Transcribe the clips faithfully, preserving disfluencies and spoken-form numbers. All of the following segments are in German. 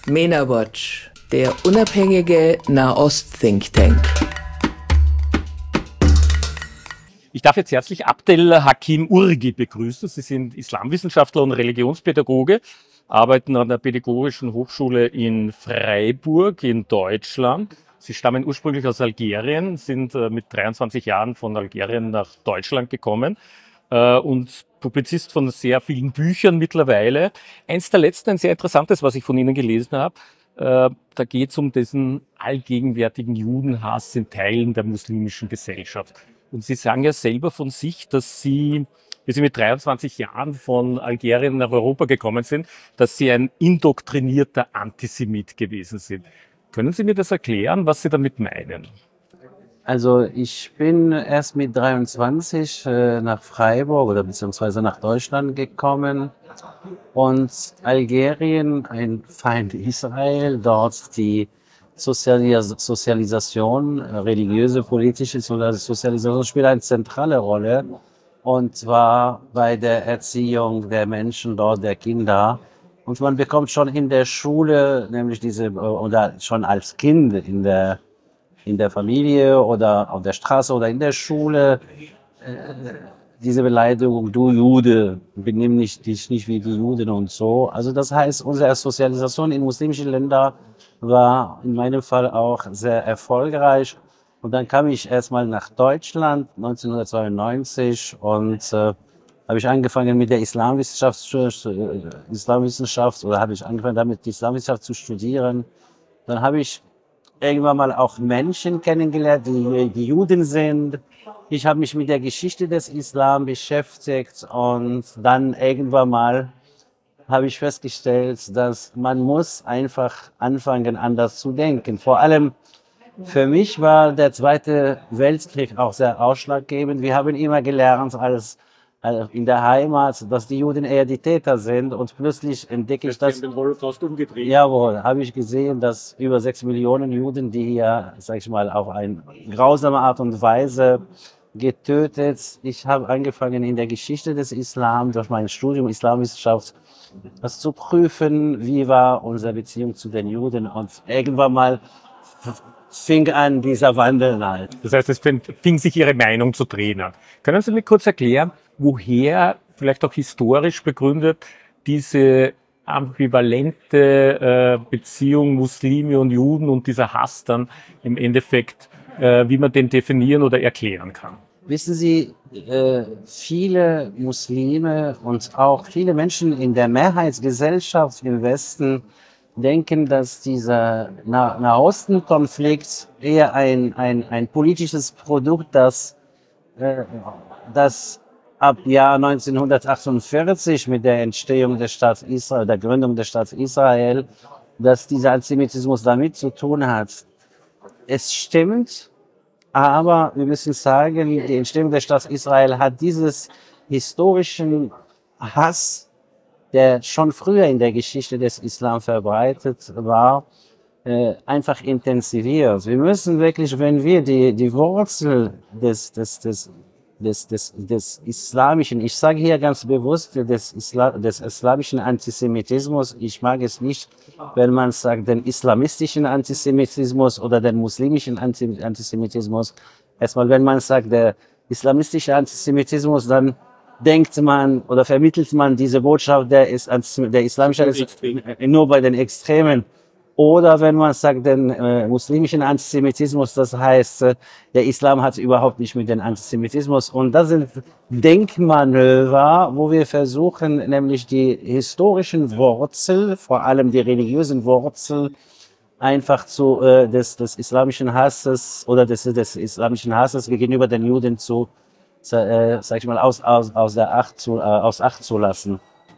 MENA Watch, der unabhängige Nahost-Think Tank. Ich darf jetzt herzlich Abdel Hakim Urgi begrüßen. Sie sind Islamwissenschaftler und Religionspädagoge, arbeiten an der Pädagogischen Hochschule in Freiburg in Deutschland. Sie stammen ursprünglich aus Algerien, sind mit dreiundzwanzig Jahren von Algerien nach Deutschland gekommen und Publizist von sehr vielen Büchern mittlerweile. Eins der letzten, ein sehr interessantes, was ich von Ihnen gelesen habe. Da geht es um diesen allgegenwärtigen Judenhass in Teilen der muslimischen Gesellschaft. Und Sie sagen ja selber von sich, dass Sie, wie Sie mit dreiundzwanzig Jahren von Algerien nach Europa gekommen sind, dass Sie ein indoktrinierter Antisemit gewesen sind. Können Sie mir das erklären, was Sie damit meinen? Also ich bin erst mit dreiundzwanzig äh, nach Freiburg oder beziehungsweise nach Deutschland gekommen und Algerien, ein Feind Israel, dort die Sozialis- Sozialisation, religiöse, politische Sozialisation spielt eine zentrale Rolle, und zwar bei der Erziehung der Menschen dort, der Kinder. Und man bekommt schon in der Schule, nämlich diese, oder schon als Kind in der in der Familie oder auf der Straße oder in der Schule, äh, diese Beleidigung, du Jude, benimm nicht, dich nicht wie die Juden und so. Also das heißt, unsere Sozialisation in muslimischen Ländern war in meinem Fall auch sehr erfolgreich. Und dann kam ich erstmal nach Deutschland neunzehnhundertzweiundneunzig und äh, habe ich angefangen mit der Islamwissenschaft, Islamwissenschaft oder habe ich angefangen damit die Islamwissenschaft zu studieren. Dann habe ich irgendwann mal auch Menschen kennengelernt, die, die Juden sind. Ich habe mich mit der Geschichte des Islam beschäftigt und dann irgendwann mal habe ich festgestellt, dass man muss einfach anfangen, anders zu denken. Vor allem für mich war der Zweite Weltkrieg auch sehr ausschlaggebend. Wir haben immer gelernt, als in der Heimat, dass die Juden eher die Täter sind, und plötzlich entdecke ich das. Den Holocaust umgedreht. Jawohl, habe ich gesehen, dass über sechs Millionen Juden, die hier, sag ich mal, auf eine grausame Art und Weise getötet. Ich habe angefangen, in der Geschichte des Islam, durch mein Studium Islamwissenschaft, das zu prüfen, wie war unsere Beziehung zu den Juden, und irgendwann mal fing an dieser Wandel halt. Das heißt, es fing sich Ihre Meinung zu drehen an. Können Sie mir kurz erklären, woher, vielleicht auch historisch begründet, diese ambivalente äh, Beziehung Muslime und Juden und dieser Hass dann im Endeffekt, äh, wie man den definieren oder erklären kann? Wissen Sie, äh, viele Muslime und auch viele Menschen in der Mehrheitsgesellschaft im Westen denken, dass dieser Nah- Nahosten-Konflikt eher ein, ein, ein politisches Produkt, das, äh, das ab Jahr neunzehnhundertachtundvierzig mit der Entstehung der Staat Israel, der Gründung der Staat Israel, dass dieser Antisemitismus damit zu tun hat. Es stimmt, aber wir müssen sagen, die Entstehung der Staat Israel hat dieses historischen Hass, der schon früher in der Geschichte des Islam verbreitet war, äh, einfach intensiviert. Wir müssen wirklich, wenn wir die, die Wurzel des, des, des, des, des, des islamischen, ich sage hier ganz bewusst, des, Isla, des islamischen Antisemitismus, ich mag es nicht, wenn man sagt, den islamistischen Antisemitismus oder den muslimischen Antisemitismus. Erstmal, wenn man sagt, der islamistische Antisemitismus, dann denkt man oder vermittelt man diese Botschaft, der ist der islamische nur bei den Extremen. Oder wenn man sagt, den äh, muslimischen Antisemitismus, das heißt, äh, der Islam hat überhaupt nicht mit dem Antisemitismus. Und das sind Denkmanöver, wo wir versuchen, nämlich die historischen Wurzel, vor allem die religiösen Wurzel, einfach zu äh, des, des islamischen Hasses oder des, des islamischen Hasses gegenüber den Juden zu Äh, sag ich mal, aus, aus, aus, der Acht zu, äh, aus Acht zu lassen.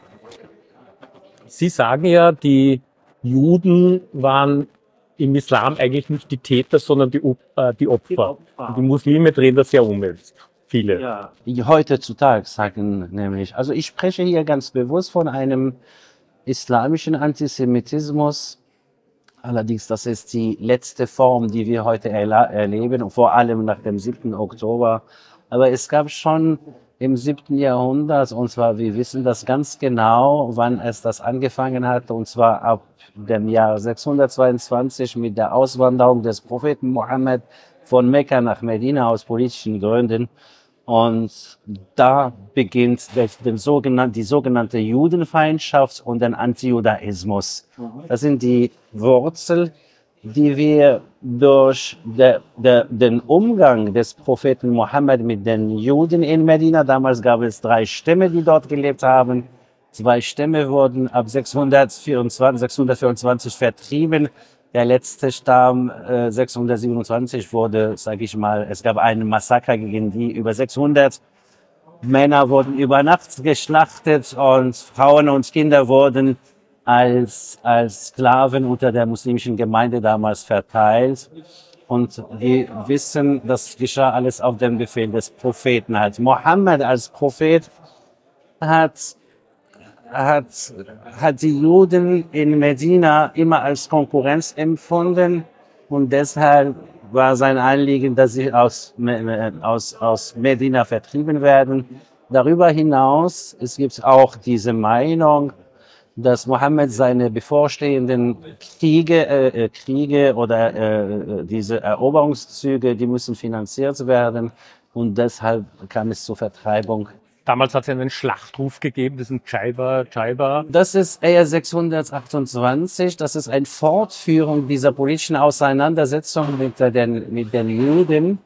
Sie sagen ja, die Juden waren im Islam eigentlich nicht die Täter, sondern die, äh, die Opfer. Die, Opfer. Und die Muslime drehen das ja um jetzt. Viele. Ja, die heutzutage sagen nämlich, also ich spreche hier ganz bewusst von einem islamischen Antisemitismus. Allerdings, das ist die letzte Form, die wir heute erla- erleben, vor allem nach dem siebten Oktober. Aber es gab schon im siebten Jahrhundert. Und zwar, wir wissen das ganz genau, wann es das angefangen hat. Und zwar ab dem Jahr sechshundertzweiundzwanzig mit der Auswanderung des Propheten Mohammed von Mekka nach Medina aus politischen Gründen. Und da beginnt der, den sogenannten, die sogenannte Judenfeindschaft und den Antijudaismus. Das sind die Wurzeln, die wir durch de, de, den Umgang des Propheten Mohammed mit den Juden in Medina, damals gab es drei Stämme, die dort gelebt haben. Zwei Stämme wurden ab sechshundertvierundzwanzig, sechshundertvierundzwanzig vertrieben. Der letzte Stamm, äh, sechshundertsiebenundzwanzig, wurde, sage ich mal, es gab einen Massaker gegen die, über sechshundert Männer wurden über Nacht geschlachtet und Frauen und Kinder wurden als, als Sklaven unter der muslimischen Gemeinde damals verteilt. Und wir wissen, das geschah alles auf dem Befehl des Propheten halt. Mohammed als Prophet hat hat, hat die Juden in Medina immer als Konkurrenz empfunden und deshalb war sein Anliegen, dass sie aus, aus, aus Medina vertrieben werden. Darüber hinaus, es gibt auch diese Meinung, dass Mohammed seine bevorstehenden Kriege, äh, Kriege oder äh, diese Eroberungszüge, die müssen finanziert werden und deshalb kam es zur Vertreibung. Damals hat es einen Schlachtruf gegeben, das ist ein Chaiba, Chaiba. Das ist eher sechshundertachtundzwanzig, das ist eine Fortführung dieser politischen Auseinandersetzung mit den, mit den Juden.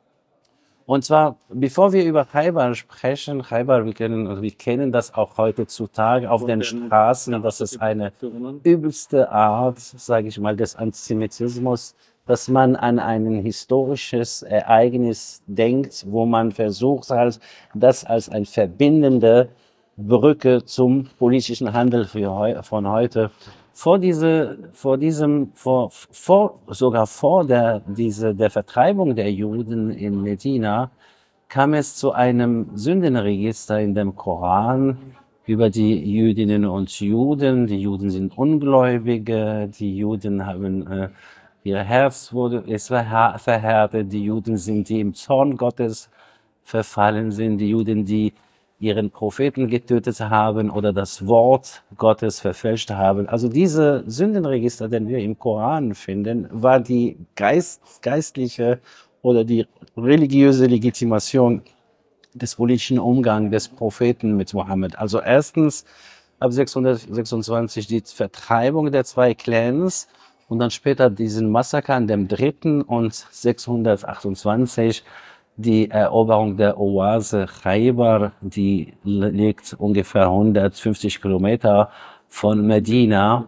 Und zwar, bevor wir über Chaibar sprechen, Chaibar, wir kennen, wir kennen das auch heutzutage auf den Straßen, das ist eine übelste Art, sage ich mal, des Antisemitismus, dass man an ein historisches Ereignis denkt, wo man versucht, halt, das als eine verbindende Brücke zum politischen Handel für heu, von heute. Vor diese, vor diesem, vor, vor, sogar vor der, diese, der Vertreibung der Juden in Medina kam es zu einem Sündenregister in dem Koran über die Jüdinnen und Juden. Die Juden sind Ungläubige, die Juden haben, äh, ihr Herz wurde, es war verhärtet, die Juden sind, die im Zorn Gottes verfallen sind, die Juden, die ihren Propheten getötet haben oder das Wort Gottes verfälscht haben. Also diese Sündenregister, den wir im Koran finden, war die Geist, geistliche oder die religiöse Legitimation des politischen Umgangs des Propheten mit Mohammed. Also erstens ab sechshundertsechsundzwanzig die Vertreibung der zwei Clans und dann später diesen Massaker an dem dritten und sechshundertachtundzwanzig die Eroberung der Oase Chaibar, die liegt ungefähr hundertfünfzig Kilometer von Medina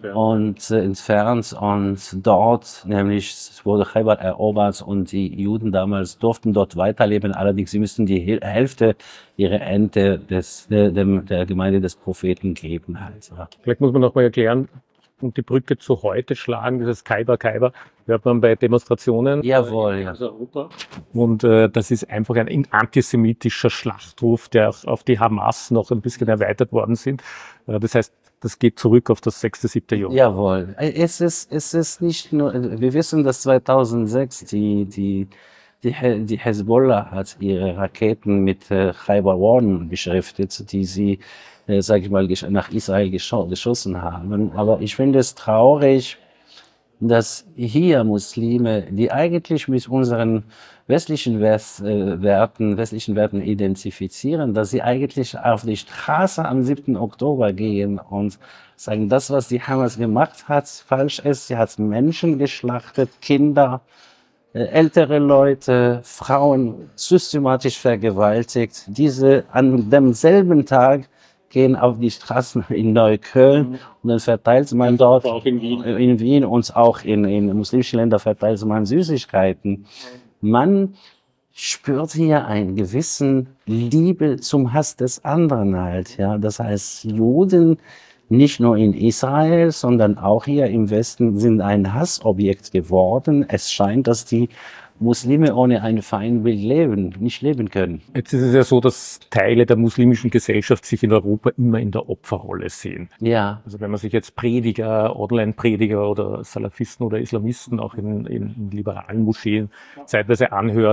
und äh, entfernt und dort nämlich wurde Chaibar erobert und die Juden damals durften dort weiterleben, allerdings sie müssten die Hälfte ihrer Ernte des, der, der Gemeinde des Propheten geben. Halt, ja. Vielleicht muss man noch mal erklären und die Brücke zu heute schlagen, dieses Chaibar, Chaibar, hört man bei Demonstrationen. Jawohl, ja. Europa. Und äh, das ist einfach ein antisemitischer Schlachtruf, der auch auf die Hamas noch ein bisschen erweitert worden sind. Äh, das heißt, das geht zurück auf das sechste, siebte Jahrhundert. Jawohl. Es ist, es ist nicht nur, wir wissen, dass zweitausendsechs die, die, die, die Hezbollah hat ihre Raketen mit äh, Chaibar One beschriftet, die sie Äh, sage ich mal, nach Israel gescho geschossen haben. Aber ich finde es traurig, dass hier Muslime, die eigentlich mit unseren westlichen West, äh, Werten, westlichen Werten identifizieren, dass sie eigentlich auf die Straße am siebten Oktober gehen und sagen, das, was die Hamas gemacht hat, falsch ist. Sie hat Menschen geschlachtet, Kinder, äh, ältere Leute, Frauen systematisch vergewaltigt. Diese an demselben Tag gehen auf die Straßen in Neukölln und dann verteilt man dort auch in Wien, in Wien und auch in, in muslimischen Ländern verteilt man Süßigkeiten. Man spürt hier einen gewissen Liebe zum Hass des anderen halt, ja. Das heißt, Juden nicht nur in Israel, sondern auch hier im Westen sind ein Hassobjekt geworden. Es scheint, dass die Muslime ohne ein Feindbild leben, nicht leben können. Jetzt ist es ja so, dass Teile der muslimischen Gesellschaft sich in Europa immer in der Opferrolle sehen. Ja. Also wenn man sich jetzt Prediger, Online-Prediger oder Salafisten oder Islamisten auch in, in, in liberalen Moscheen zeitweise anhört,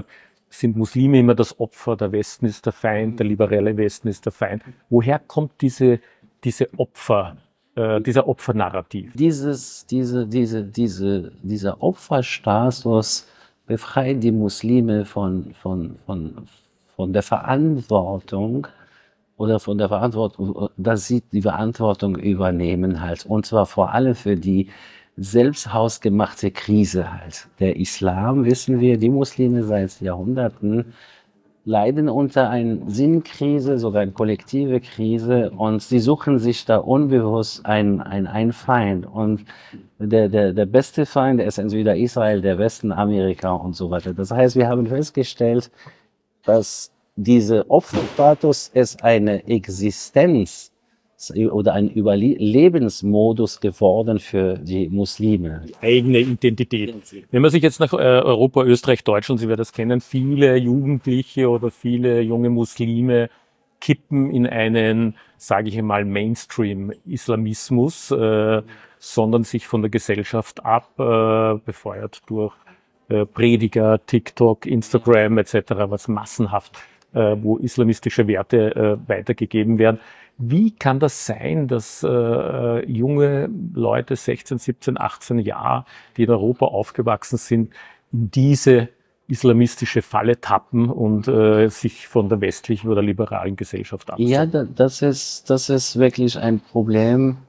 sind Muslime immer das Opfer, der Westen ist der Feind, der liberale Westen ist der Feind. Woher kommt diese, diese Opfer, äh, dieser Opfernarrativ? Dieses, diese, diese, diese, dieser Opferstatus befreit die Muslime von, von, von, von der Verantwortung oder von der Verantwortung, dass sie die Verantwortung übernehmen halt. Und zwar vor allem für die selbst hausgemachte Krise halt. Der Islam, wissen wir, die Muslime seit Jahrhunderten leiden unter einer Sinnkrise, sogar eine kollektive Krise, und sie suchen sich da unbewusst ein, ein, ein Feind. Und der, der, der beste Feind, der ist entweder Israel, der Westen, Amerika und so weiter. Das heißt, wir haben festgestellt, dass dieser Opferstatus ist eine Existenz oder ein Überlebensmodus geworden für die Muslime. Die eigene Identität. Wenn man sich jetzt nach Europa, Österreich, Deutschland, Sie werden das kennen, viele Jugendliche oder viele junge Muslime kippen in einen, sage ich einmal, Mainstream-Islamismus, äh, sondern sich von der Gesellschaft ab, äh, befeuert durch äh, Prediger, TikTok, Instagram et cetera, was massenhaft, äh, wo islamistische Werte äh, weitergegeben werden. Wie kann das sein, dass äh, junge Leute, sechzehn, siebzehn, achtzehn Jahre, die in Europa aufgewachsen sind, in diese islamistische Falle tappen und äh, sich von der westlichen oder liberalen Gesellschaft absetzen? Ja, da, das ist, das ist wirklich ein Problem,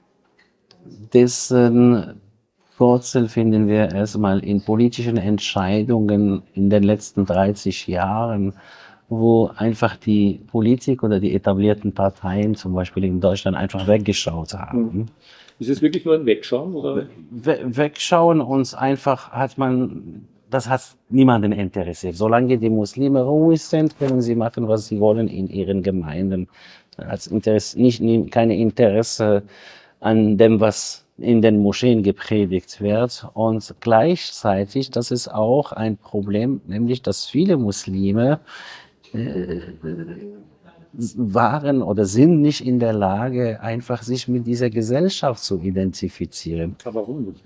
dessen Wurzel finden wir erstmal in politischen Entscheidungen in den letzten dreißig Jahren, wo einfach die Politik oder die etablierten Parteien, zum Beispiel in Deutschland, einfach weggeschaut haben. Ist es wirklich nur ein Wegschauen? Oder? We wegschauen uns einfach hat man, das hat niemanden interessiert. Solange die Muslime ruhig sind, können sie machen, was sie wollen in ihren Gemeinden. Als Interesse, nicht, nie, keine Interesse an dem, was in den Moscheen gepredigt wird. Und gleichzeitig, das ist auch ein Problem, nämlich, dass viele Muslime äh, waren oder sind nicht in der Lage, einfach sich mit dieser Gesellschaft zu identifizieren. Aber warum nicht?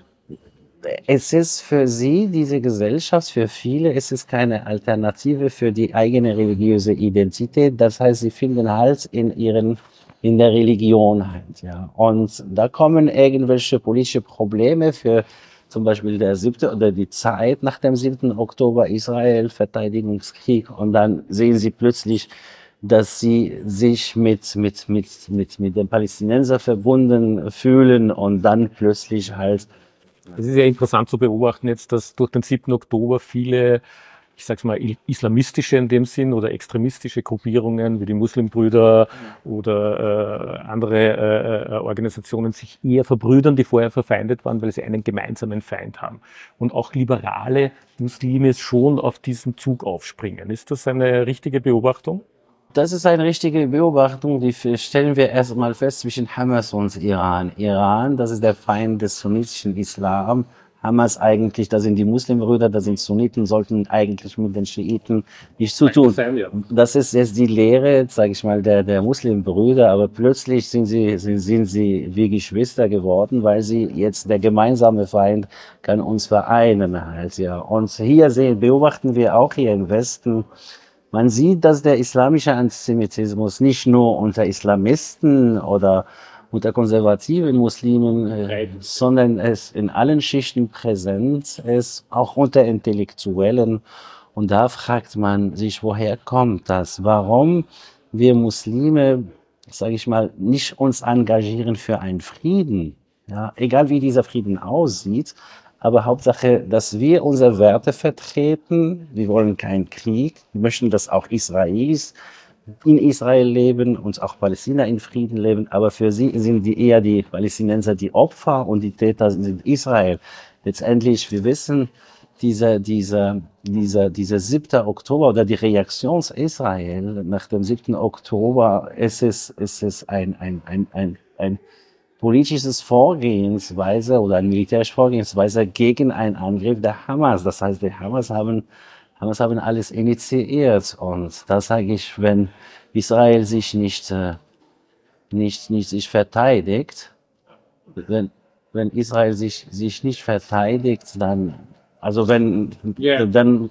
Es ist für sie, diese Gesellschaft, für viele, es ist keine Alternative für die eigene religiöse Identität. Das heißt, sie finden Halt in ihren, in der Religion halt, ja. Und da kommen irgendwelche politische Probleme für zum Beispiel der siebte oder die Zeit nach dem siebten Oktober, Israel, Verteidigungskrieg, und dann sehen sie plötzlich, dass sie sich mit, mit, mit, mit, mit den Palästinensern verbunden fühlen und dann plötzlich halt. Es ist ja interessant zu beobachten jetzt, dass durch den siebten Oktober viele, ich sag's mal, islamistische in dem Sinn oder extremistische Gruppierungen wie die Muslimbrüder oder äh, andere äh, Organisationen sich eher verbrüdern, die vorher verfeindet waren, weil sie einen gemeinsamen Feind haben. Und auch liberale Muslime schon auf diesen Zug aufspringen. Ist das eine richtige Beobachtung? Das ist eine richtige Beobachtung, die stellen wir erstmal fest zwischen Hamas und Iran. Iran, das ist der Feind des sunnitischen Islam. Hamas eigentlich, das sind die Muslimbrüder, das sind Sunniten, sollten eigentlich mit den Schiiten nichts zu tun. Das ist jetzt die Lehre, sage ich mal, der, der Muslimbrüder, aber plötzlich sind sie, sind, sind sie wie Geschwister geworden, weil sie jetzt, der gemeinsame Feind kann uns vereinen halt, ja. Und hier sehen, beobachten wir auch hier im Westen, man sieht, dass der islamische Antisemitismus nicht nur unter Islamisten oder unter konservativen Muslimen, äh, sondern es in allen Schichten präsent ist, auch unter Intellektuellen. Und da fragt man sich, woher kommt das? Warum wir Muslime, sage ich mal, nicht uns engagieren für einen Frieden? Ja, egal wie dieser Frieden aussieht. Aber Hauptsache, dass wir unsere Werte vertreten. Wir wollen keinen Krieg. Wir möchten, dass auch Israelis in Israel leben und auch Palästina in Frieden leben. Aber für sie sind die eher die Palästinenser die Opfer und die Täter sind Israel. Letztendlich, wir wissen, dieser, dieser, dieser, dieser siebte Oktober oder die Reaktion Israel nach dem siebten Oktober, es ist, es ist ein, ein, ein, ein, ein politisches Vorgehensweise oder eine militärische Vorgehensweise gegen einen Angriff der Hamas. Das heißt, die Hamas haben, Hamas haben alles initiiert. Und da sage ich, wenn Israel sich nicht, äh, nicht, nicht sich verteidigt, wenn, wenn Israel sich, sich nicht verteidigt, dann Also wenn, Ja. dann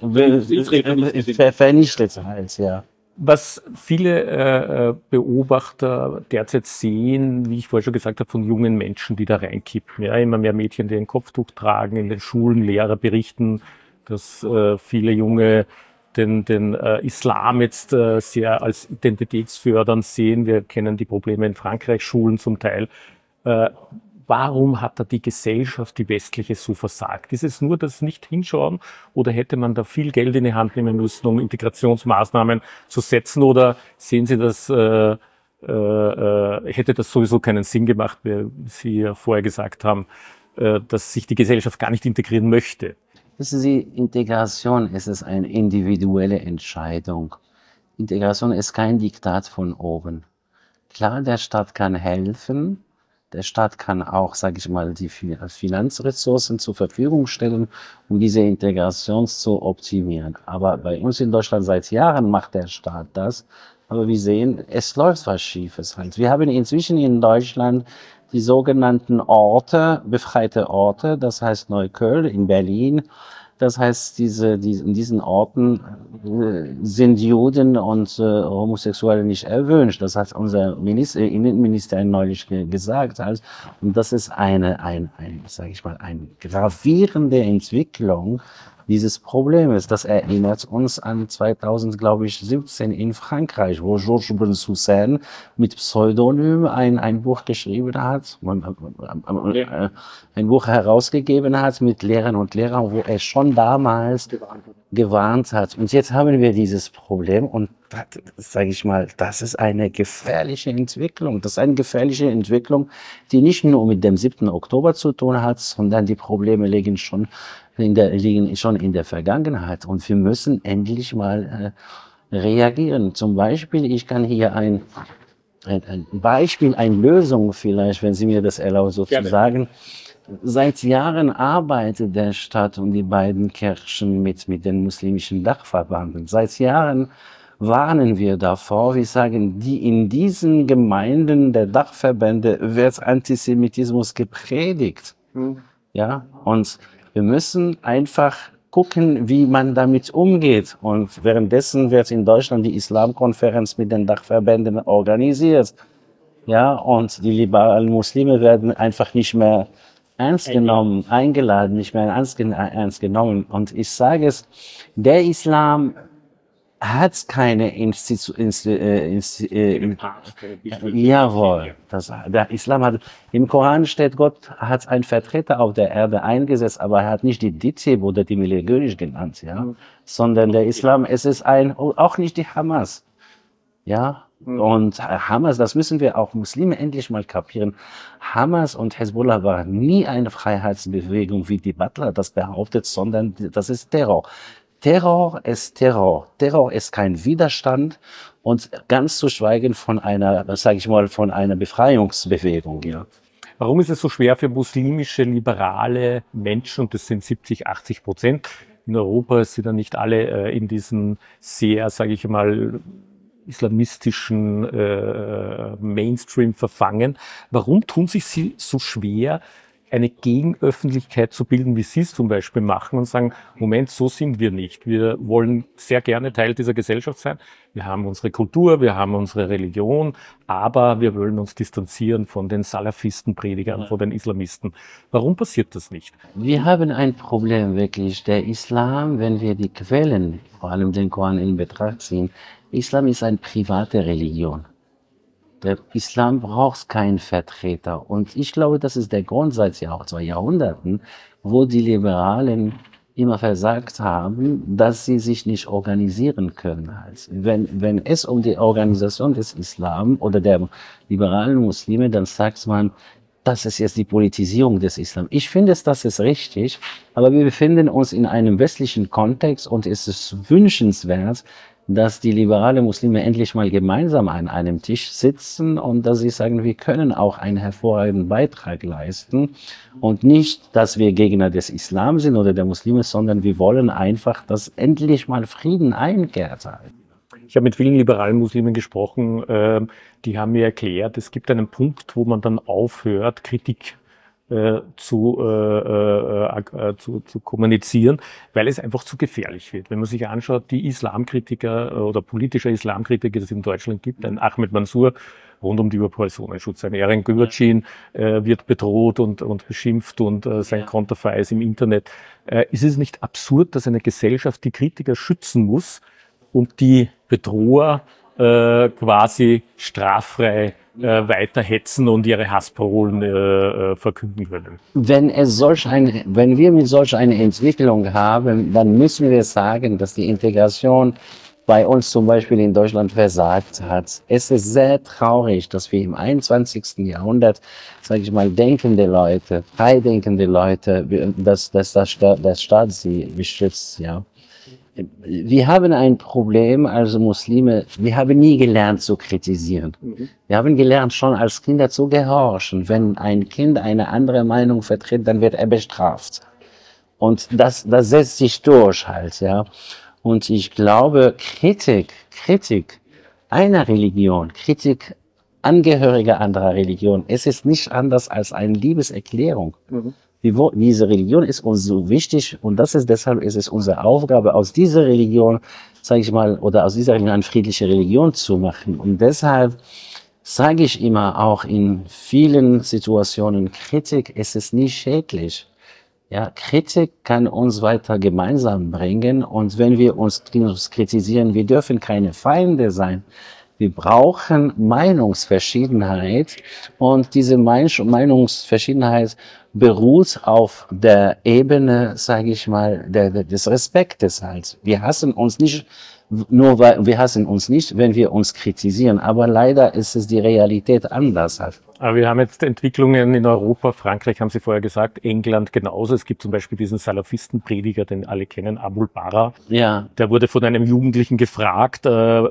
ver- vernichtet halt, ja. Was viele äh, äh, Beobachter derzeit sehen, wie ich vorher schon gesagt habe, von jungen Menschen, die da reinkippen. Ja, immer mehr Mädchen, die ein Kopftuch tragen, in den Schulen Lehrer berichten, dass äh, viele Junge den, den äh, Islam jetzt äh, sehr als identitätsfördernd sehen. Wir kennen die Probleme in Frankreich, Schulen zum Teil. Äh, Warum hat da die Gesellschaft, die westliche, so versagt? Ist es nur das Nicht-Hinschauen oder hätte man da viel Geld in die Hand nehmen müssen, um Integrationsmaßnahmen zu setzen? Oder sehen Sie das, äh, äh, äh, hätte das sowieso keinen Sinn gemacht, wie Sie ja vorher gesagt haben, äh, dass sich die Gesellschaft gar nicht integrieren möchte? Wissen Sie, Integration ist es eine individuelle Entscheidung. Integration ist kein Diktat von oben. Klar, der Staat kann helfen. Der Staat kann auch, sage ich mal, die Finanzressourcen zur Verfügung stellen, um diese Integration zu optimieren. Aber bei uns in Deutschland seit Jahren macht der Staat das. Aber wir sehen, es läuft was Schiefes halt. Wir haben inzwischen in Deutschland die sogenannten Orte, befreite Orte, das heißt Neukölln in Berlin. Das heißt, diese, die, in diesen Orten äh, sind Juden und äh, Homosexuelle nicht erwünscht. Das hat unser Minister, Innenminister neulich ge gesagt. Also, und das ist eine, ein, ein, sag ich mal, eine gravierende Entwicklung dieses Problems. Das erinnert uns an zweitausend, glaube ich, siebzehn in Frankreich, wo Georges Bensoussan mit Pseudonym ein, ein Buch geschrieben hat, ja. ein Buch herausgegeben hat mit Lehrern und Lehrern, wo er schon damals gewarnt hat. Und jetzt haben wir dieses Problem und das, sage ich mal, das ist eine gefährliche Entwicklung. Das ist eine gefährliche Entwicklung, die nicht nur mit dem siebten Oktober zu tun hat, sondern die Probleme liegen schon in der, liegen schon in der Vergangenheit. Und wir müssen endlich mal äh, reagieren. Zum Beispiel, ich kann hier ein, ein, ein Beispiel, eine Lösung vielleicht, wenn Sie mir das erlauben, sozusagen. Seit Jahren arbeitet der Staat und die beiden Kirchen mit, mit den muslimischen Dachverbanden. Seit Jahren warnen wir davor. Wir sagen, die in diesen Gemeinden der Dachverbände wird Antisemitismus gepredigt. Mhm. Ja, und wir müssen einfach gucken, wie man damit umgeht. Und währenddessen wird in Deutschland die Islamkonferenz mit den Dachverbänden organisiert. Ja, und die liberalen Muslime werden einfach nicht mehr ernst genommen, eingeladen, nicht mehr ernst, ernst genommen. Und ich sage es, der Islam hat keine Institu Insti äh, Insti äh, jawohl, das, der Islam hat, im Koran steht, Gott hat einen Vertreter auf der Erde eingesetzt, aber er hat nicht die Ditib oder die Miligönisch genannt, ja, mhm. sondern der Islam, es ist ein, auch nicht die Hamas, ja, mhm. und Hamas, das müssen wir auch Muslime endlich mal kapieren, Hamas und Hezbollah waren nie eine Freiheitsbewegung, wie die Butler das behauptet, sondern das ist Terror. Terror ist Terror. Terror ist kein Widerstand und ganz zu schweigen von einer, sage ich mal, von einer Befreiungsbewegung. Ja. Warum ist es so schwer für muslimische, liberale Menschen, und das sind siebzig, achtzig Prozent, in Europa sind dann nicht alle äh, in diesen sehr, sage ich mal, islamistischen äh, Mainstream verfangen. Warum tun sich sie so schwer, eine Gegenöffentlichkeit zu bilden, wie Sie es zum Beispiel machen und sagen, Moment, so sind wir nicht. Wir wollen sehr gerne Teil dieser Gesellschaft sein. Wir haben unsere Kultur, wir haben unsere Religion, aber wir wollen uns distanzieren von den Salafisten-Predigern, von den Islamisten. Warum passiert das nicht? Wir haben ein Problem wirklich. Der Islam, wenn wir die Quellen, vor allem den Koran in Betracht ziehen, Islam ist eine private Religion. Der Islam braucht keinen Vertreter. Und ich glaube, das ist der Grund seit Jahr, zwei Jahrhunderten, wo die Liberalen immer versagt haben, dass sie sich nicht organisieren können. Also wenn, wenn es um die Organisation des Islam oder der liberalen Muslime, dann sagt man, das ist jetzt die Politisierung des Islam. Ich finde es, das ist richtig, aber wir befinden uns in einem westlichen Kontext und es ist wünschenswert, dass die liberalen Muslime endlich mal gemeinsam an einem Tisch sitzen und dass sie sagen, wir können auch einen hervorragenden Beitrag leisten und nicht, dass wir Gegner des Islam sind oder der Muslime, sondern wir wollen einfach, dass endlich mal Frieden einkehrt. Ich habe mit vielen liberalen Muslimen gesprochen, äh, die haben mir erklärt, es gibt einen Punkt, wo man dann aufhört, Kritik äh, zu, äh, äh, äh, zu, zu kommunizieren, weil es einfach zu gefährlich wird. Wenn man sich anschaut, die Islamkritiker äh, oder politische Islamkritiker, die es in Deutschland gibt, ein Ahmed Mansour rund um die Personenschutz, ein Erin Gülcan äh, wird bedroht und, und beschimpft und äh, sein Konterfei ist im Internet. Äh, ist es nicht absurd, dass eine Gesellschaft die Kritiker schützen muss und die Bedroher äh, quasi straffrei äh, weiter hetzen und ihre Hassparolen äh, verkünden können? Wenn es solch eine, wenn wir mit solch einer Entwicklung haben, dann müssen wir sagen, dass die Integration bei uns zum Beispiel in Deutschland versagt hat. Es ist sehr traurig, dass wir im einundzwanzigsten Jahrhundert, sage ich mal, denkende Leute, freidenkende Leute, dass, dass das Staat, der Staat sie beschützt, ja. Wir haben ein Problem, also Muslime, wir haben nie gelernt zu kritisieren. Mhm. Wir haben gelernt schon als Kinder zu gehorchen. Wenn ein Kind eine andere Meinung vertritt, dann wird er bestraft. Und das, das setzt sich durch halt, ja. Und ich glaube, Kritik, Kritik einer Religion, Kritik Angehöriger anderer Religion, es ist nicht anders als eine Liebeserklärung. Mhm. Diese Religion ist uns so wichtig und das ist deshalb ist es unsere Aufgabe, aus dieser Religion, sage ich mal, oder aus dieser Religion eine friedliche Religion zu machen. Und deshalb sage ich immer auch in vielen Situationen, Kritik, es ist nicht schädlich. Ja, Kritik kann uns weiter gemeinsam bringen und wenn wir uns, uns kritisieren, wir dürfen keine Feinde sein. Wir brauchen Meinungsverschiedenheit und diese Meinungsverschiedenheit beruht auf der Ebene, sage ich mal, der, des Respektes halt. Wir hassen uns nicht, nur weil wir hassen uns nicht, wenn wir uns kritisieren, aber leider ist es die Realität anders halt. Aber wir haben jetzt Entwicklungen in Europa, Frankreich haben Sie vorher gesagt, England genauso. Es gibt zum Beispiel diesen Salafistenprediger, den alle kennen, Abul Bara. Ja. Der wurde von einem Jugendlichen gefragt, äh,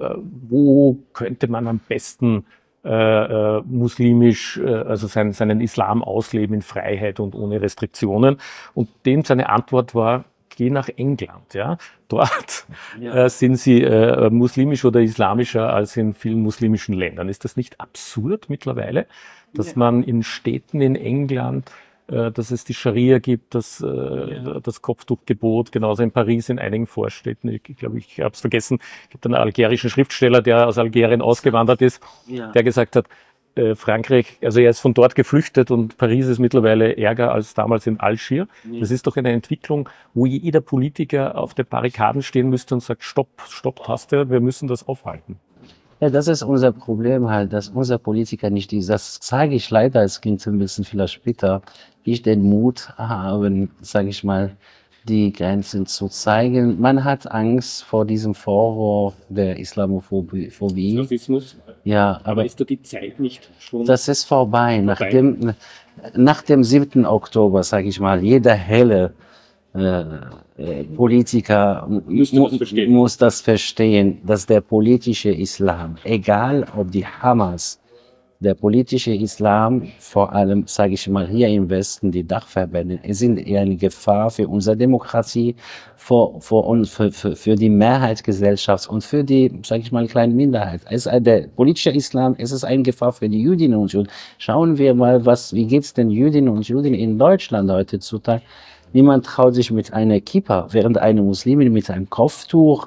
wo könnte man am besten äh, äh, muslimisch, äh, also sein, seinen Islam ausleben in Freiheit und ohne Restriktionen. Und dem seine Antwort war, geh nach England, ja. Dort ja. Äh, sind sie äh, muslimisch oder islamischer als in vielen muslimischen Ländern. Ist das nicht absurd mittlerweile, dass ja. man in Städten in England, äh, dass es die Scharia gibt, dass, äh, ja. das Kopftuchgebot, genauso in Paris, in einigen Vorstädten, ich glaube, ich habe es vergessen, es gibt einen algerischen Schriftsteller, der aus Algerien ausgewandert ist, ja. der gesagt hat, Äh, Frankreich, also er ist von dort geflüchtet und Paris ist mittlerweile ärger als damals in Algier. Ja. Das ist doch eine Entwicklung, wo jeder Politiker auf der Barrikaden stehen müsste und sagt, stopp, stopp, Taste, wir müssen das aufhalten. Ja, das ist unser Problem halt, dass unser Politiker nicht die, das zeige ich leider als Kind ein bisschen vielleicht später, nicht den Mut haben, sage ich mal, die Grenzen zu zeigen. Man hat Angst vor diesem Vorwurf der Islamophobie. Rassismus? Ja, aber, aber ist da die Zeit nicht schon? Das ist vorbei. vorbei. Nach dem, nach dem siebten Oktober, sage ich mal, jeder helle äh, äh, Politiker mu das muss das verstehen, dass der politische Islam, egal ob die Hamas, der politische Islam, vor allem, sage ich mal, hier im Westen, die Dachverbände, sind eher eine Gefahr für unsere Demokratie, für, für, für, für, für die Mehrheitsgesellschaft und für die, sage ich mal, kleine Minderheit. Es ist der politische Islam, es ist eine Gefahr für die Jüdinnen und Juden. Schauen wir mal, was, wie geht's den Jüdinnen und Juden in Deutschland heutzutage? Niemand traut sich mit einer Kippa, während eine Muslimin mit einem Kopftuch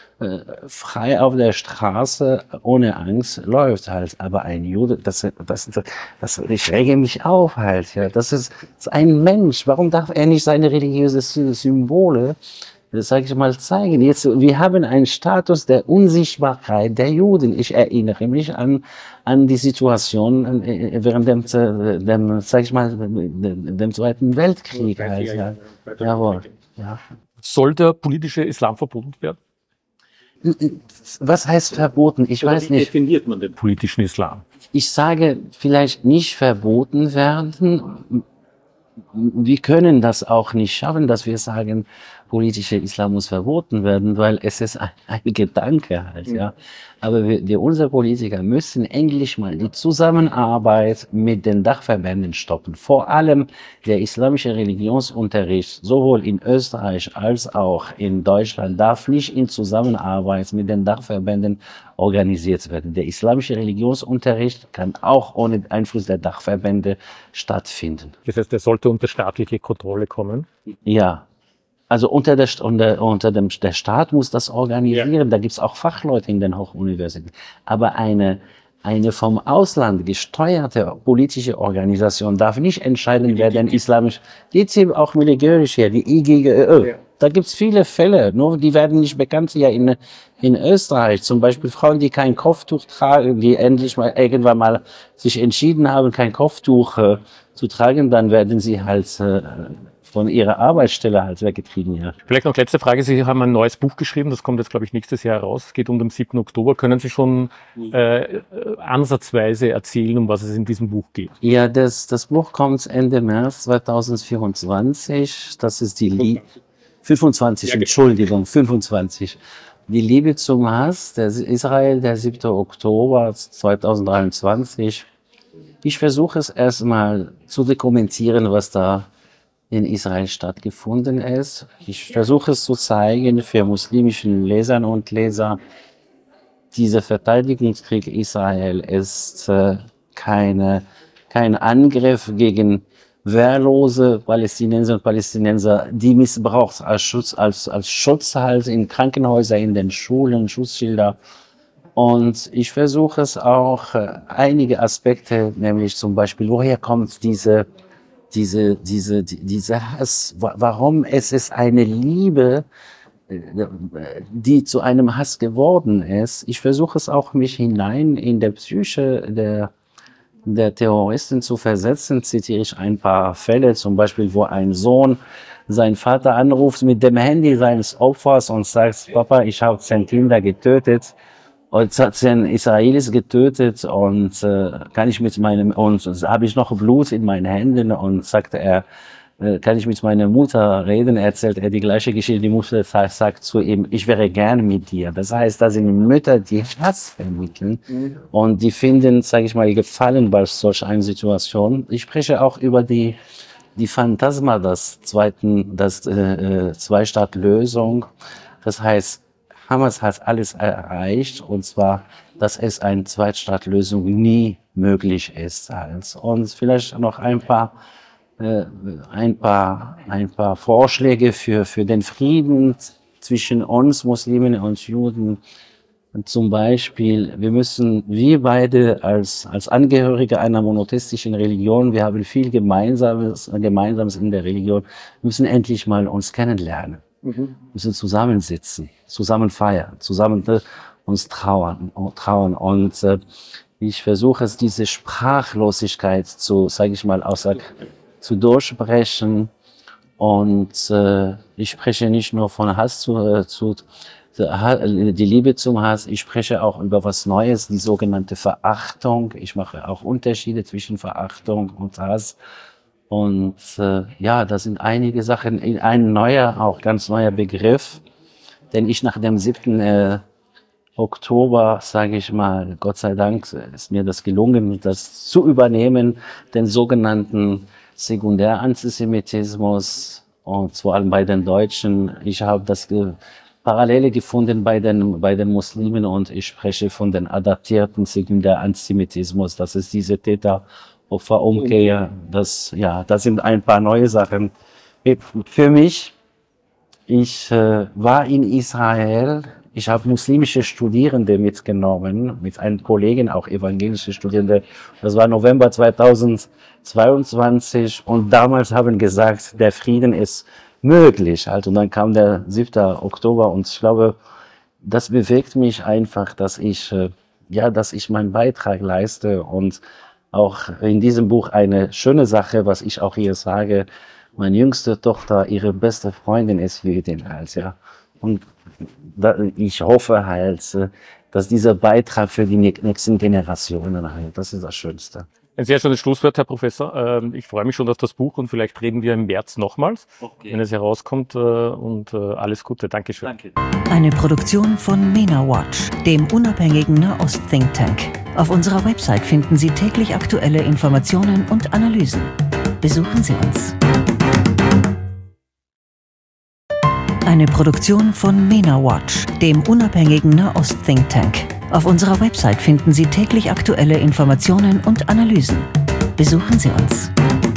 frei auf der Straße ohne Angst läuft halt, aber ein Jude, das, das, das, das ich rege mich auf halt, ja, das ist, das ist ein Mensch, warum darf er nicht seine religiösen Symbole, das sage ich mal, zeigen? Jetzt, wir haben einen Status der Unsichtbarkeit der Juden. Ich erinnere mich an, an die Situation während dem, dem sage ich mal, dem Zweiten Weltkrieg halt, ja. Jawohl, ja. Soll der politische Islam verboten werden? Was heißt verboten? Ich Oder weiß wie nicht. Wie definiert man den politischen Islam? Ich sage vielleicht nicht verboten werden. wir können das auch nicht schaffen, dass wir sagen, politischer Islam muss verboten werden, weil es ist ein, ein Gedanke halt, ja. Aber wir, wir, unsere Politiker müssen endlich mal die Zusammenarbeit mit den Dachverbänden stoppen. Vor allem der islamische Religionsunterricht, sowohl in Österreich als auch in Deutschland, darf nicht in Zusammenarbeit mit den Dachverbänden organisiert werden. Der islamische Religionsunterricht kann auch ohne Einfluss der Dachverbände stattfinden. Das heißt, er sollte unter staatliche Kontrolle kommen? Ja. Also unter, der, unter, unter dem der Staat muss das organisieren. Ja. Da gibt es auch Fachleute in den Hochuniversitäten. Aber eine, eine vom Ausland gesteuerte politische Organisation darf nicht entscheiden, wer denn islamisch, die sind auch militärisch hier, die I G G Ö. Ja. Da gibt es viele Fälle, nur die werden nicht bekannt hier in, in Österreich. Zum Beispiel Frauen, die kein Kopftuch tragen, die endlich mal irgendwann mal sich entschieden haben, kein Kopftuch äh, zu tragen, dann werden sie halt äh, von ihrer Arbeitsstelle halt weggetrieben, ja. Vielleicht noch letzte Frage. Sie haben ein neues Buch geschrieben, das kommt jetzt, glaube ich, nächstes Jahr raus. Es geht um den siebten Oktober. Können Sie schon äh, ansatzweise erzählen, um was es in diesem Buch geht? Ja, das, das Buch kommt Ende März zweitausendvierundzwanzig. Das ist die Liebe. fünfundzwanzig, ja, Entschuldigung, fünfundzwanzig. Die Liebe zum Hass, der Israel, der siebte Oktober zweitausenddreiundzwanzig. Ich versuche es erstmal zu dokumentieren, was da in Israel stattgefunden ist. Ich versuche es zu zeigen für muslimischen Lesern und Leser. Dieser Verteidigungskrieg Israel ist äh, keine, kein Angriff gegen wehrlose Palästinenser und Palästinenser, die missbraucht als Schutz, als, als Schutz halt in Krankenhäusern, in den Schulen, Schutzschilder. Und ich versuche es auch, äh, einige Aspekte, nämlich zum Beispiel, woher kommt diese Diese, diese, diese Hass, warum es ist eine Liebe, die zu einem Hass geworden ist. Ich versuche es auch, mich hinein in der Psyche der, der Terroristen zu versetzen. Zitiere ich ein paar Fälle, zum Beispiel, wo ein Sohn seinen Vater anruft mit dem Handy seines Opfers und sagt, Papa, ich habe zehn Kinder getötet. Und hat zehn Israelis getötet und äh, kann ich mit meinem und habe ich noch Blut in meinen Händen und sagte er, äh, kann ich mit meiner Mutter reden? Erzählt er die gleiche Geschichte. Die Mutter sagt, sagt zu ihm, ich wäre gern mit dir. Das heißt, da sind Mütter, die Hass vermitteln mhm. und die finden, sage ich mal, Gefallen bei solch einer Situation. Ich spreche auch über die die Phantasma des zweiten, das äh, Zwei-Staat-Lösung. Das heißt, Hamas hat alles erreicht, und zwar, dass es eine Zweitstaatlösung nie möglich ist. Und vielleicht noch ein paar, äh, ein paar, ein paar Vorschläge für, für den Frieden zwischen uns Muslimen und Juden. Zum Beispiel, wir müssen, wir beide als, als Angehörige einer monotheistischen Religion, wir haben viel Gemeinsames, Gemeinsames in der Religion, müssen endlich mal uns kennenlernen. Mhm. Müssen zusammensitzen, zusammen feiern, zusammen äh, uns trauern, trauen. Und äh, ich versuche es, diese Sprachlosigkeit zu, sage ich mal, außer, zu durchbrechen. Und äh, ich spreche nicht nur von Hass zu, äh, zu die Liebe zum Hass, ich spreche auch über was Neues, die sogenannte Verachtung. Ich mache auch Unterschiede zwischen Verachtung und Hass. Und äh, ja, da sind einige Sachen, ein neuer, auch ganz neuer Begriff, den ich nach dem siebten Äh, Oktober, sage ich mal, Gott sei Dank ist mir das gelungen, das zu übernehmen, den sogenannten Sekundärantisemitismus, und vor allem bei den Deutschen. Ich habe das ge Parallele gefunden bei den, bei den Muslimen, und ich spreche von den adaptierten Sekundärantisemitismus. Das ist diese Täter-Opfer-Umkehr. Das, ja, das sind ein paar neue Sachen. Für mich, ich äh, war in Israel. Ich habe muslimische Studierende mitgenommen, mit einem Kollegen, auch evangelische Studierende. Das war November zweitausendzweiundzwanzig, und damals haben gesagt, der Frieden ist möglich. Also dann kam der siebte Oktober, und ich glaube, das bewegt mich einfach, dass ich, ja, dass ich meinen Beitrag leiste. Und auch in diesem Buch eine schöne Sache, was ich auch hier sage: Meine jüngste Tochter, ihre beste Freundin ist Jüdin halt, ja. Und da, ich hoffe halt, dass dieser Beitrag für die nächsten Generationen halt, das ist das Schönste. Ein sehr schönes Schlusswort, Herr Professor. Ähm, Ich freue mich schon auf das Buch und vielleicht reden wir im März nochmals, Okay. wenn es herauskommt. äh, Und äh, alles Gute. Dankeschön. Danke. Eine Produktion von MENA Watch, dem unabhängigen Nahost-Think Tank. Auf unserer Website finden Sie täglich aktuelle Informationen und Analysen. Besuchen Sie uns. Eine Produktion von MENA Watch, dem unabhängigen Nahost-Think Tank. Auf unserer Website finden Sie täglich aktuelle Informationen und Analysen. Besuchen Sie uns.